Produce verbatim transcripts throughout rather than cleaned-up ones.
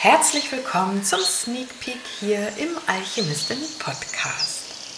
Herzlich willkommen zum Sneak Peek hier im Alchemistin-Podcast.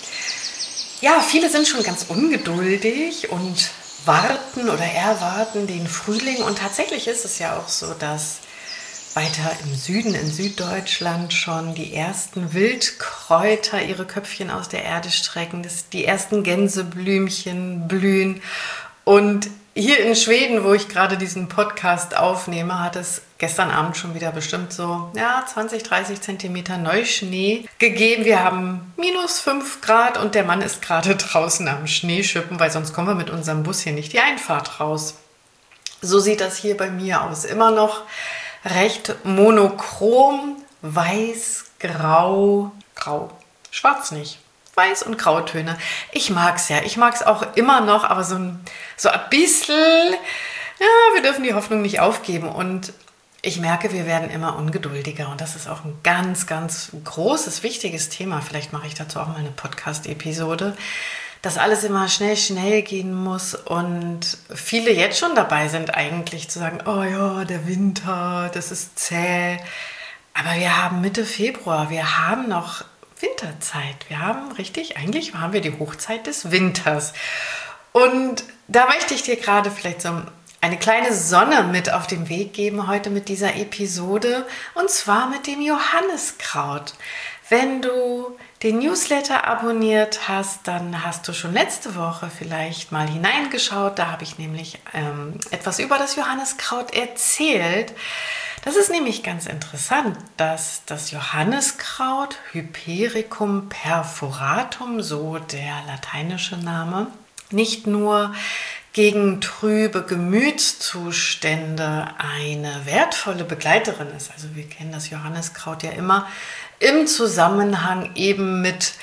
Ja, viele sind schon ganz ungeduldig und warten oder erwarten den Frühling. Und tatsächlich ist es ja auch so, dass weiter im Süden, in Süddeutschland, schon die ersten Wildkräuter ihre Köpfchen aus der Erde strecken, dass die ersten Gänseblümchen blühen. Und hier in Schweden, wo ich gerade diesen Podcast aufnehme, hat es gestern Abend schon wieder bestimmt so ja, zwanzig, dreißig Zentimeter Neuschnee gegeben. Wir haben minus fünf Grad und der Mann ist gerade draußen am Schneeschippen, weil sonst kommen wir mit unserem Bus hier nicht die Einfahrt raus. So sieht das hier bei mir aus. Immer noch recht monochrom, weiß, grau, grau, schwarz nicht. Weiß- und Grautöne. Ich mag es ja. Ich mag es auch immer noch, aber so ein, so ein bisschen, ja, wir dürfen die Hoffnung nicht aufgeben. Und ich merke, wir werden immer ungeduldiger. Und das ist auch ein ganz, ganz großes, wichtiges Thema. Vielleicht mache ich dazu auch mal eine Podcast-Episode, dass alles immer schnell, schnell gehen muss. Und viele jetzt schon dabei sind eigentlich zu sagen, oh ja, der Winter, das ist zäh. Aber wir haben Mitte Februar, wir haben noch Winterzeit. Wir haben richtig, eigentlich haben wir die Hochzeit des Winters. Und da möchte ich dir gerade vielleicht so eine kleine Sonne mit auf den Weg geben heute mit dieser Episode. Und zwar mit dem Johanniskraut. Wenn du den Newsletter abonniert hast, dann hast du schon letzte Woche vielleicht mal hineingeschaut. Da habe ich nämlich ähm, etwas über das Johanniskraut erzählt. Das ist nämlich ganz interessant, dass das Johanniskraut, Hypericum perforatum, so der lateinische Name, nicht nur gegen trübe Gemütszustände eine wertvolle Begleiterin ist. Also wir kennen das Johanniskraut ja immer im Zusammenhang eben mit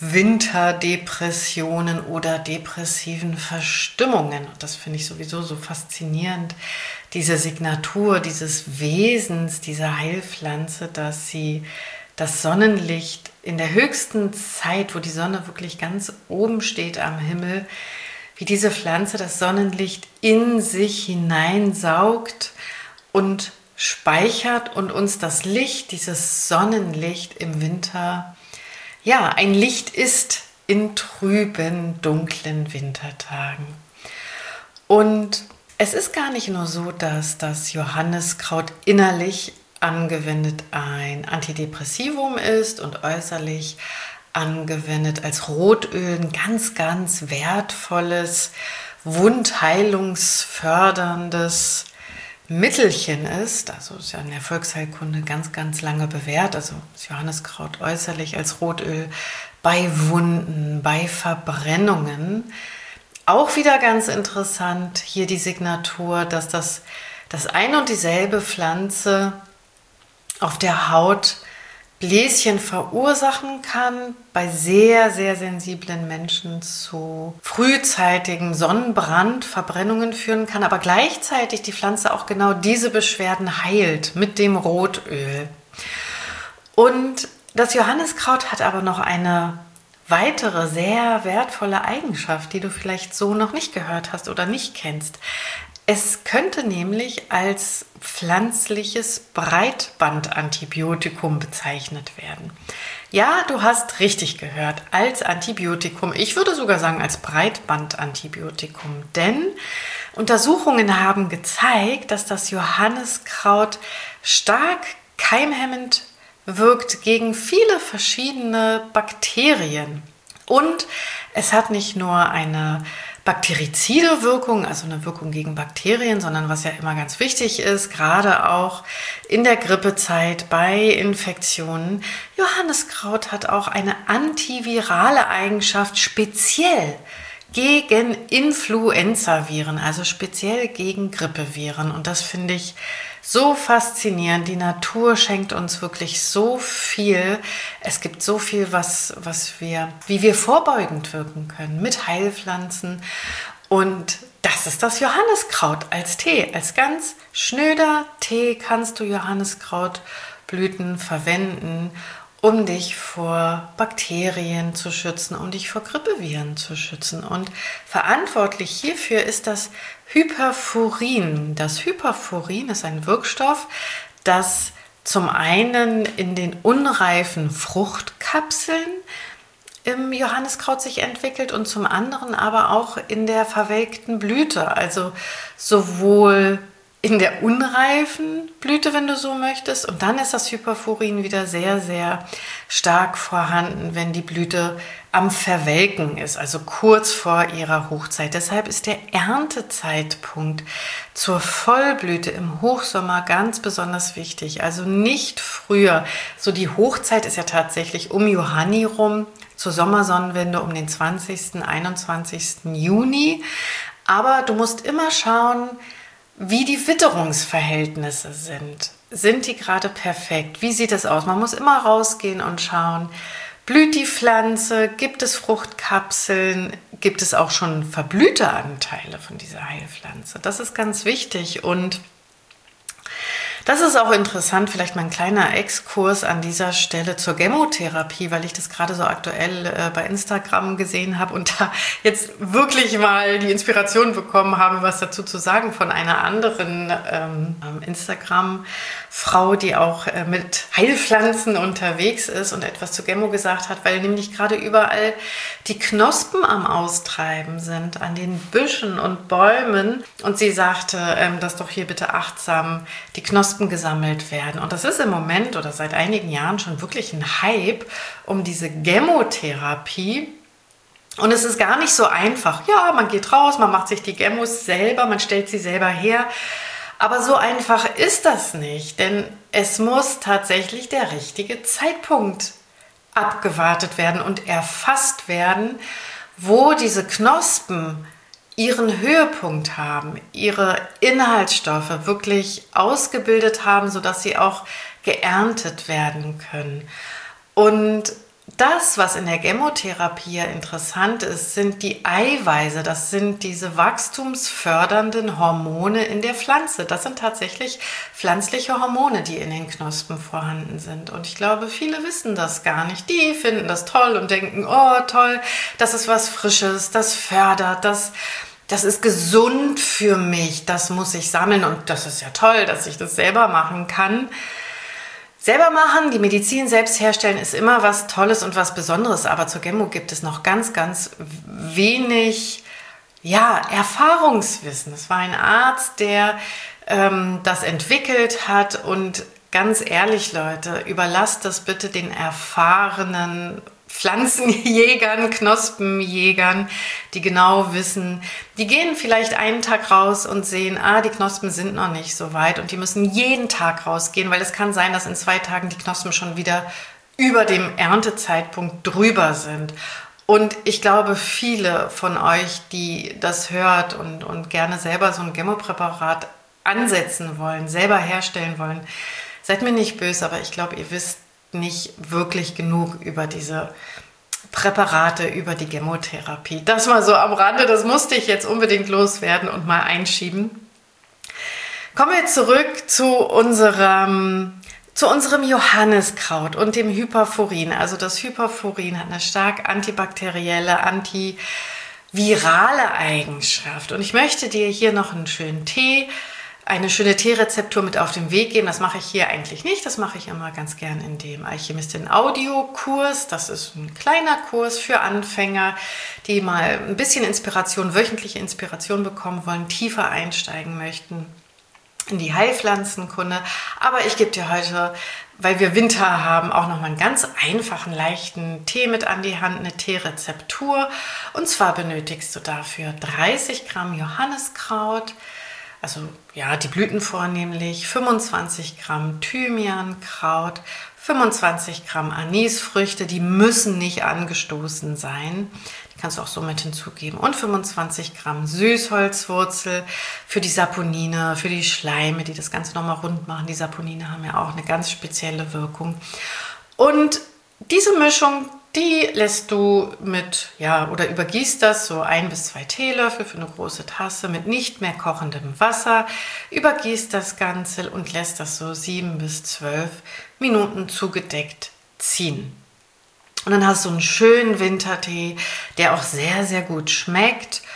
Winterdepressionen oder depressiven Verstimmungen. Und das finde ich sowieso so faszinierend, diese Signatur dieses Wesens, dieser Heilpflanze, dass sie das Sonnenlicht in der höchsten Zeit, wo die Sonne wirklich ganz oben steht am Himmel, wie diese Pflanze das Sonnenlicht in sich hineinsaugt und speichert und uns das Licht, dieses Sonnenlicht im Winter, ja, ein Licht ist in trüben, dunklen Wintertagen. Und es ist gar nicht nur so, dass das Johanniskraut innerlich angewendet ein Antidepressivum ist und äußerlich angewendet als Rotöl ein ganz, ganz wertvolles, wundheilungsförderndes Mittelchen ist. Also ist ja in der Volksheilkunde ganz, ganz lange bewährt. Also das Johanniskraut äußerlich als Rotöl bei Wunden, bei Verbrennungen. Auch wieder ganz interessant hier die Signatur, dass das, das ein und dieselbe Pflanze auf der Haut Bläschen verursachen kann, bei sehr, sehr sensiblen Menschen zu frühzeitigem Sonnenbrand, Verbrennungen führen kann, aber gleichzeitig die Pflanze auch genau diese Beschwerden heilt mit dem Rotöl. Und das Johanniskraut hat aber noch eine weitere sehr wertvolle Eigenschaft, die du vielleicht so noch nicht gehört hast oder nicht kennst. Es könnte nämlich als pflanzliches Breitbandantibiotikum bezeichnet werden. Ja, du hast richtig gehört, als Antibiotikum. Ich würde sogar sagen als Breitbandantibiotikum, denn Untersuchungen haben gezeigt, dass das Johanniskraut stark keimhemmend wirkt gegen viele verschiedene Bakterien. Und es hat nicht nur eine bakterizide Wirkung, also eine Wirkung gegen Bakterien, sondern was ja immer ganz wichtig ist, gerade auch in der Grippezeit bei Infektionen. Johanniskraut hat auch eine antivirale Eigenschaft, speziell gegen Influenzaviren, also speziell gegen Grippeviren. Und das finde ich so faszinierend. Die Natur schenkt uns wirklich so viel. Es gibt so viel, was, was wir, wie wir vorbeugend wirken können mit Heilpflanzen. Und das ist das Johanniskraut als Tee. Als ganz schnöder Tee kannst du Johanniskrautblüten verwenden, um dich vor Bakterien zu schützen, um dich vor Grippeviren zu schützen. Und verantwortlich hierfür ist das Hyperforin. Das Hyperforin ist ein Wirkstoff, das zum einen in den unreifen Fruchtkapseln im Johanniskraut sich entwickelt und zum anderen aber auch in der verwelkten Blüte, also sowohl in der unreifen Blüte, wenn du so möchtest, und dann ist das Hyperforin wieder sehr, sehr stark vorhanden, wenn die Blüte am Verwelken ist, also kurz vor ihrer Hochzeit. Deshalb ist der Erntezeitpunkt zur Vollblüte im Hochsommer ganz besonders wichtig, also nicht früher. So die Hochzeit ist ja tatsächlich um Johanni rum, zur Sommersonnenwende um den zwanzigsten, einundzwanzigsten Juni, aber du musst immer schauen, wie die Witterungsverhältnisse sind. Sind die gerade perfekt? Wie sieht es aus? Man muss immer rausgehen und schauen, blüht die Pflanze? Gibt es Fruchtkapseln? Gibt es auch schon verblühte Anteile von dieser Heilpflanze? Das ist ganz wichtig und das ist auch interessant, vielleicht mal ein kleiner Exkurs an dieser Stelle zur Gemotherapie, weil ich das gerade so aktuell äh, bei Instagram gesehen habe und da jetzt wirklich mal die Inspiration bekommen habe, was dazu zu sagen von einer anderen ähm, Instagram-Frau, die auch äh, mit Heilpflanzen unterwegs ist und etwas zu Gemo gesagt hat, weil nämlich gerade überall die Knospen am Austreiben sind, an den Büschen und Bäumen. Und sie sagte, ähm, dass doch hier bitte achtsam die Knospen gesammelt werden. Und das ist im Moment oder seit einigen Jahren schon wirklich ein Hype um diese Gemotherapie. Und es ist gar nicht so einfach. Ja, man geht raus, man macht sich die Gemos selber, man stellt sie selber her. Aber so einfach ist das nicht, denn es muss tatsächlich der richtige Zeitpunkt abgewartet werden und erfasst werden, wo diese Knospen ihren Höhepunkt haben, ihre Inhaltsstoffe wirklich ausgebildet haben, sodass sie auch geerntet werden können. Und das, was in der Gemotherapie ja interessant ist, sind die Eiweiße. Das sind diese wachstumsfördernden Hormone in der Pflanze. Das sind tatsächlich pflanzliche Hormone, die in den Knospen vorhanden sind. Und ich glaube, viele wissen das gar nicht. Die finden das toll und denken, oh toll, das ist was Frisches, das fördert, das Das ist gesund für mich, das muss ich sammeln und das ist ja toll, dass ich das selber machen kann. Selber machen, die Medizin selbst herstellen, ist immer was Tolles und was Besonderes, aber zur Gemo gibt es noch ganz, ganz wenig ja, Erfahrungswissen. Es war ein Arzt, der ähm, das entwickelt hat und ganz ehrlich, Leute, überlasst das bitte den erfahrenen Pflanzenjägern, Knospenjägern, die genau wissen, die gehen vielleicht einen Tag raus und sehen, ah, die Knospen sind noch nicht so weit und die müssen jeden Tag rausgehen, weil es kann sein, dass in zwei Tagen die Knospen schon wieder über dem Erntezeitpunkt drüber sind. Und ich glaube, viele von euch, die das hört und, und gerne selber so ein Gemopräparat ansetzen wollen, selber herstellen wollen, seid mir nicht böse, aber ich glaube, ihr wisst nicht wirklich genug über diese Präparate, über die Gemotherapie. Das mal so am Rande, das musste ich jetzt unbedingt loswerden und mal einschieben. Kommen wir zurück zu unserem, zu unserem Johanniskraut und dem Hyperforin. Also das Hyperforin hat eine stark antibakterielle, antivirale Eigenschaft. Und ich möchte dir hier noch einen schönen Tee eine schöne Teerezeptur mit auf den Weg geben. Das mache ich hier eigentlich nicht. Das mache ich immer ganz gern in dem Alchemistin-Audio-Kurs. Das ist ein kleiner Kurs für Anfänger, die mal ein bisschen Inspiration, wöchentliche Inspiration bekommen wollen, tiefer einsteigen möchten in die Heilpflanzenkunde. Aber ich gebe dir heute, weil wir Winter haben, auch noch mal einen ganz einfachen, leichten Tee mit an die Hand, eine Teerezeptur. Und zwar benötigst du dafür dreißig Gramm Johanniskraut, also ja, die Blüten vornehmlich, fünfundzwanzig Gramm Thymiankraut, fünfundzwanzig Gramm Anisfrüchte, die müssen nicht angestoßen sein, die kannst du auch so mit hinzugeben, und fünfundzwanzig Gramm Süßholzwurzel für die Saponine, für die Schleime, die das Ganze nochmal rund machen. Die Saponine haben ja auch eine ganz spezielle Wirkung. Und diese Mischung, die lässt du mit, ja, oder übergießt das so ein bis zwei Teelöffel für eine große Tasse mit nicht mehr kochendem Wasser, übergießt das Ganze und lässt das so sieben bis zwölf Minuten zugedeckt ziehen. Und dann hast du einen schönen Wintertee, der auch sehr, sehr gut schmeckt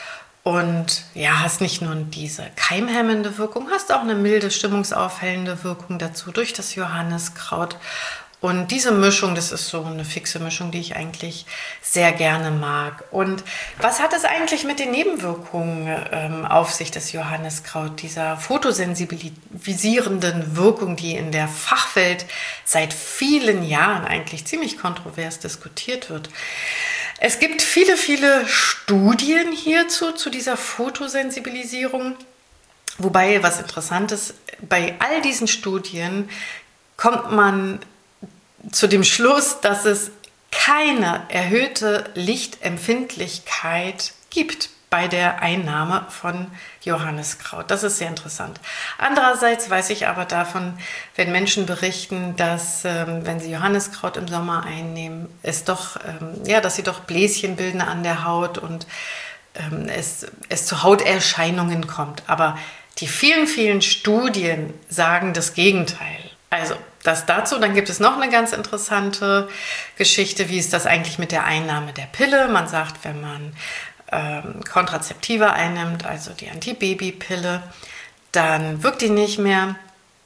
Und ja, hast nicht nur diese keimhemmende Wirkung, hast auch eine milde, stimmungsaufhellende Wirkung dazu durch das Johanniskraut. Und diese Mischung, das ist so eine fixe Mischung, die ich eigentlich sehr gerne mag. Und was hat es eigentlich mit den Nebenwirkungen ähm, auf sich, das Johanniskraut, dieser fotosensibilisierenden Wirkung, die in der Fachwelt seit vielen Jahren eigentlich ziemlich kontrovers diskutiert wird? Es gibt viele, viele Studien hierzu, zu dieser Fotosensibilisierung. Wobei, was interessant ist, bei all diesen Studien kommt man zu dem Schluss, dass es keine erhöhte Lichtempfindlichkeit gibt bei der Einnahme von Johanniskraut. Das ist sehr interessant. Andererseits weiß ich aber davon, wenn Menschen berichten, dass ähm, wenn sie Johanniskraut im Sommer einnehmen, es doch, ähm, ja, dass sie doch Bläschen bilden an der Haut und ähm, es, es zu Hauterscheinungen kommt. Aber die vielen, vielen Studien sagen das Gegenteil. Also das dazu. Dann gibt es noch eine ganz interessante Geschichte. Wie ist das eigentlich mit der Einnahme der Pille? Man sagt, wenn man ähm, Kontrazeptiva einnimmt, also die Antibabypille, dann wirkt die nicht mehr.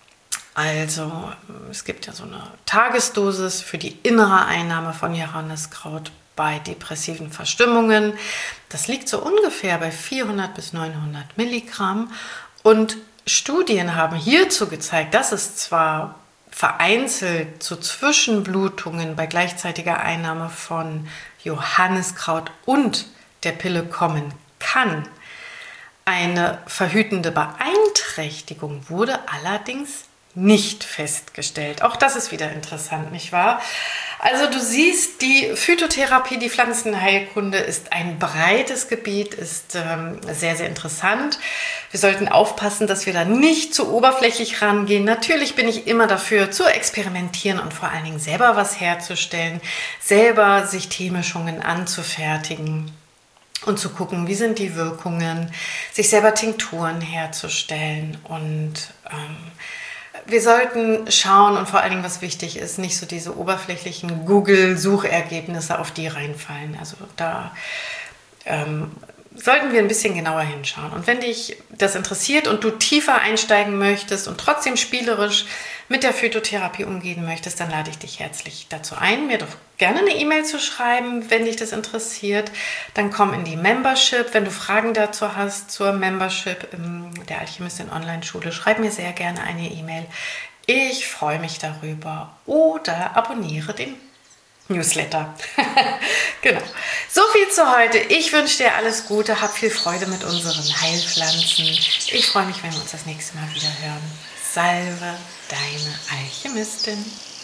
Also es gibt ja so eine Tagesdosis für die innere Einnahme von Johanniskraut bei depressiven Verstimmungen. Das liegt so ungefähr bei vierhundert bis neunhundert Milligramm. Und Studien haben hierzu gezeigt, dass es zwar vereinzelt zu Zwischenblutungen bei gleichzeitiger Einnahme von Johanniskraut und der Pille kommen kann. Eine verhütende Beeinträchtigung wurde allerdings nicht festgestellt. Auch das ist wieder interessant, nicht wahr? Also du siehst, die Phytotherapie, die Pflanzenheilkunde ist ein breites Gebiet, ist ähm, sehr, sehr interessant. Wir sollten aufpassen, dass wir da nicht zu oberflächlich rangehen. Natürlich bin ich immer dafür, zu experimentieren und vor allen Dingen selber was herzustellen, selber sich Teemischungen anzufertigen und zu gucken, wie sind die Wirkungen, sich selber Tinkturen herzustellen und ähm, wir sollten schauen und vor allen Dingen, was wichtig ist, nicht so diese oberflächlichen Google-Suchergebnisse, auf die reinfallen. Also da ähm, sollten wir ein bisschen genauer hinschauen. Und wenn dich das interessiert und du tiefer einsteigen möchtest und trotzdem spielerisch mit der Phytotherapie umgehen möchtest, dann lade ich dich herzlich dazu ein, mir doch gerne eine E-Mail zu schreiben, wenn dich das interessiert. Dann komm in die Membership. Wenn du Fragen dazu hast zur Membership der Alchemistin Online-Schule, schreib mir sehr gerne eine E-Mail. Ich freue mich darüber. Oder abonniere den Newsletter. Genau. So viel zu heute. Ich wünsche dir alles Gute. Hab viel Freude mit unseren Heilpflanzen. Ich freue mich, wenn wir uns das nächste Mal wieder hören. Salve, deine Alchemistin.